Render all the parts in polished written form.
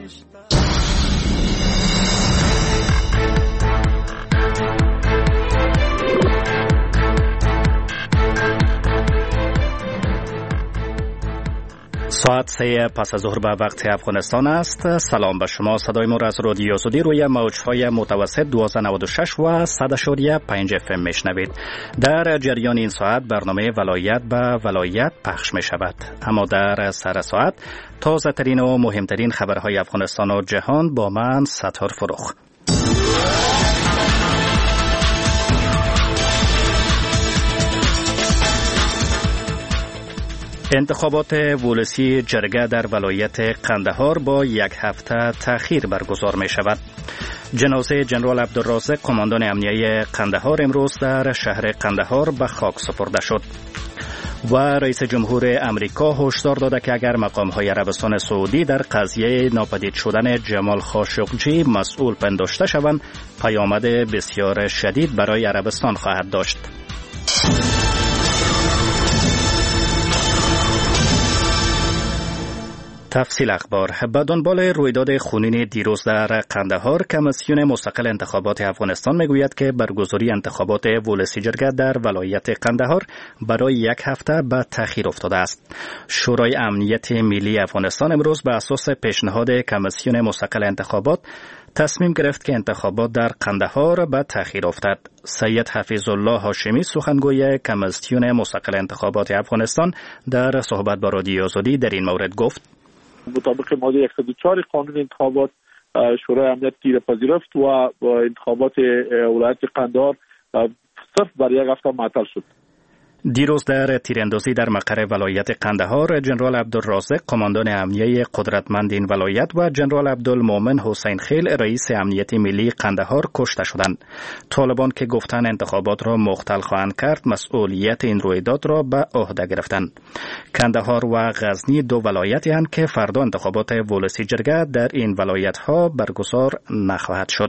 ساعت 3 پس از ظهر به وقت افغانستان است. سلام به شما. صدای ما را از رادیو آزادی روی موج‌های متوسط 1296 و 100.5 FM میشنوید. در جریان این ساعت برنامه ولایت به ولایت پخش می شود. اما در سر ساعت تازه ترین و مهمترین خبرهای افغانستان و جهان با من ستار فروخ. انتخابات ولسی جرگه در ولایت قندهار با یک هفته تأخیر برگزار می شود. جنازه جنرال عبدالرازق قماندان امنیه قندهار امروز در شهر قندهار به خاک سپرده شد. و رئیس جمهور امریکا هشدار داده که اگر مقام‌های عربستان سعودی در قضیه ناپدید شدن جمال خاشقجی مسئول پنداشته شوند، پیامد بسیار شدید برای عربستان خواهد داشت. تفصیل اخبار. به دنبال رویداد خونین دیروز در قندهار، کمیسیون مستقل انتخابات افغانستان میگوید که برگزاری انتخابات ولسی جرگه در ولایت قندهار برای یک هفته به تأخیر افتاده است. شورای امنیت ملی افغانستان امروز به اساس پیشنهاد کمیسیون مستقل انتخابات تصمیم گرفت که انتخابات در قندهار به تأخیر افتد. سید حفیظ الله هاشمی سخنگوی کمیسیون مستقل انتخابات افغانستان در صحبت با رادیو آزادی در این مورد گفت: مطابق ماده 104 قانون انتخابات شورای امنیت تیر پذیرفت و با انتخابات ولایت قندهار صرف برای یک هفته معطل شد. دیروز در تیراندازی در مقر ولایت قندهار، جنرال عبدالرازق قماندان امنیه قدرتمند این ولایت و جنرال عبدالمومن حسین خیل رئیس امنیت ملی قندهار کشته شدند. طالبان که گفتن انتخابات را مختل خواهند کرد، مسئولیت این رویداد را به عهده گرفتند. قندهار و غزنی دو ولایتی هستند که فردا انتخابات ولسی جرگه در این ولایت ها برگزار نخواهد شد.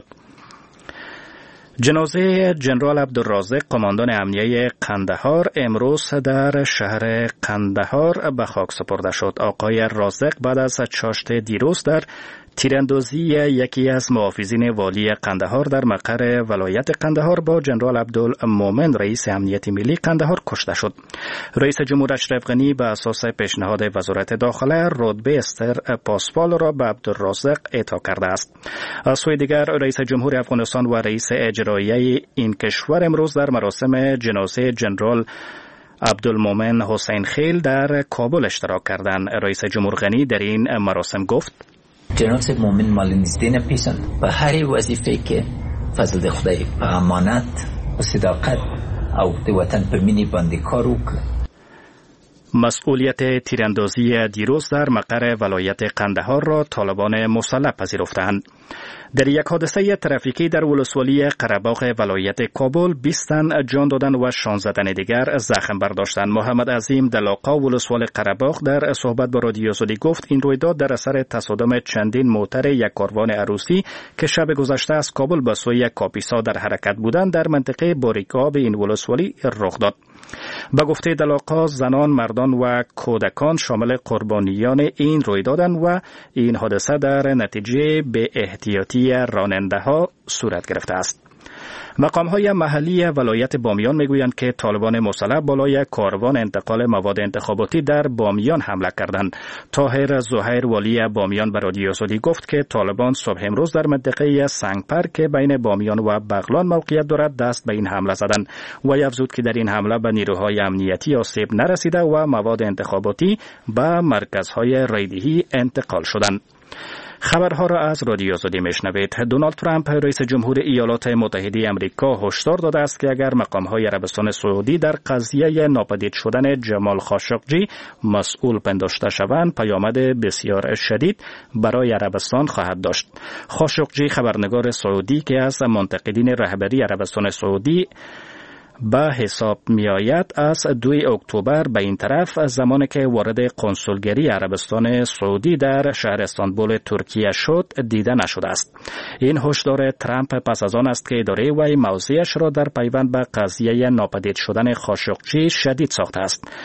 جنازه جنرال عبدالرازق قماندان امنیه قندهار امروز در شهر قندهار به خاک سپرده شد. آقای رازق بعد از چاشت دیروز در تیراندازی یکی از محافظین والی قندهار در مقر ولایت قندهار با جنرال عبدالمومن رئیس امنیت ملی قندهار کشته شد. رئیس جمهور اشرف غنی به اساس پیشنهاد وزارت داخله رتبه استر پاسپال را به عبدالرازق اعطا کرده است. از سوی دیگر رئیس جمهور افغانستان و رئیس اجرایی این کشور امروز در مراسم جنازه جنرال عبدالمومن حسین خیل در کابل اشتراک کردند. رئیس جمهور غنی در این مراسم گفت: جناب صاحب مومن مال نزدې نه پیژند په هر وظیفه کې فضل د خدای په امانت او صداقت او د وطن په مینې باندې کار وکړ. مسئولیت تیراندازی دیروز در مقر ولایت قندهار را طالبان مسلح پذیرفتند. در یک حادثه ترافیکی در ولسوالی قره‌باغ ولایت کابل 20 تن جان دادند و 16 تن دیگر زخم برداشتند. محمد عظیم دلاقا ولسوال قره‌باغ در صحبت با رادیو آزادی گفت این رویداد در اثر تصادم چندین موتر یک کاروان عروسی که شب گذشته از کابل به سوی کاپیسا در حرکت بودند در منطقه باریک‌آب این ولسوالی رخ داد. به گفته دلاقا زنان، مردان و کودکان شامل قربانیان این رویدادند و این حادثه در نتیجه به احتیاطی راننده‌ها صورت گرفته است. مقام‌های محلی ولایت بامیان میگویند که طالبان مسلح بالای کاروان انتقال مواد انتخاباتی در بامیان حمله کردند. طاهر زهیر والی بامیان به رادیو آزادی گفت که طالبان صبح امروز در منطقه سنگپر که بین بامیان و بغلان موقعیت دارد دست به این حمله زدند و افزود که در این حمله به نیروهای امنیتی آسیب نرسیده و مواد انتخاباتی به مرکزهای رایدهی انتقال شدند. خبرها را از رادیو آزادی میشنوید. دونالد ترامپ رئیس جمهور ایالات متحده آمریکا هشدار داده است که اگر مقام‌های عربستان سعودی در قضیه ناپدید شدن جمال خاشقجی مسئول پنداشته شوند، پیامد بسیار شدید برای عربستان خواهد داشت. خاشقجی خبرنگار سعودی که از منتقدین رهبری عربستان سعودی به حساب می آید از 2 اکتبر به این طرف زمانی که وارد قنسولگری عربستان سعودی در شهر استانبول ترکیه شد دیده نشده است. این هشدار ترامپ پس از آن است که اداره وی موضعش را در پیوند به قضیه ناپدید شدن خاشقجی شدید ساخته است.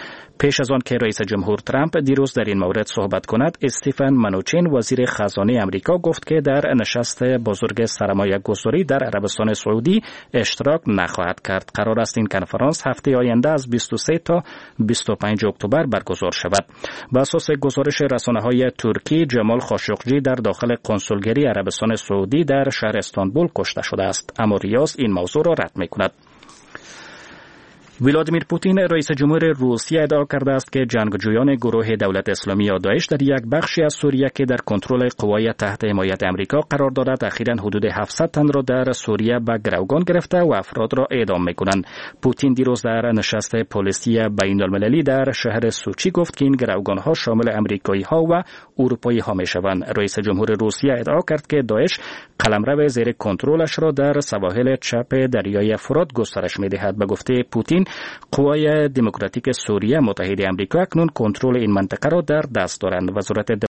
پیش از آن که رئیس جمهور ترامپ دیروز در این مورد صحبت کند، استیفن منوچین وزیر خزانه امریکا گفت که در نشست بزرگ سرمایه گذاری در عربستان سعودی اشتراک نخواهد کرد. قرار است این کنفرانس هفته آینده از 23 تا 25 اکتبر برگزار شود. بر اساس گزارش رسانه‌های ترکی، جمال خاشقجی در داخل کنسولگری عربستان سعودی در شهر استانبول کشته شده است، اما ریاض این موضوع را رد می‌کند. ولادیمیر پوتین رئیس جمهور روسیه ادعا کرده است که جنگجویان گروه دولت اسلامی یا داعش در یک بخشی از سوریه که در کنترل قوای تحت حمایت امریکا قرار دارد اخیراً حدود 700 تن را در سوریه به گروگان گرفته و افراد را اعدام می‌کنند. پوتین دیروز در نشست پلیسی بین‌المللی در شهر سوچی گفت که این گروگان‌ها شامل آمریکایی‌ها و اروپایی‌ها می‌شوند. رئیس جمهور روسیه ادعا کرد که داعش قلمرو زیر کنترلش را در سواحل چپ دریای فرات گسترش می‌دهد. به گفته پوتین، قوای دموکراتیک سوریه متحد آمریکا اکنون کنترل این منطقه را در دست دارند. وزارت